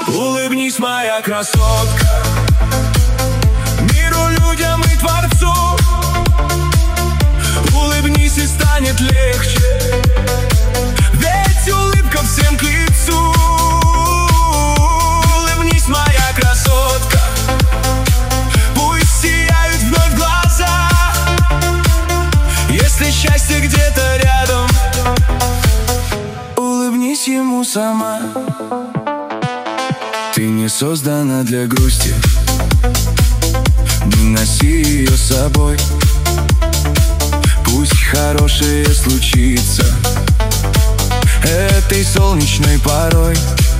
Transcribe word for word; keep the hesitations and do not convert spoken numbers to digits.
Улыбнись, моя красотка, миру, людям и Творцу. Улыбнись, и станет легче, ведь улыбка всем к лицу. Улыбнись, моя красотка, пусть сияют вновь глаза. Если счастье где-то рядом, улыбнись ему сама. Ты не создана для грусти, не носи ее с собой. Пусть хорошее случится этой солнечной порой.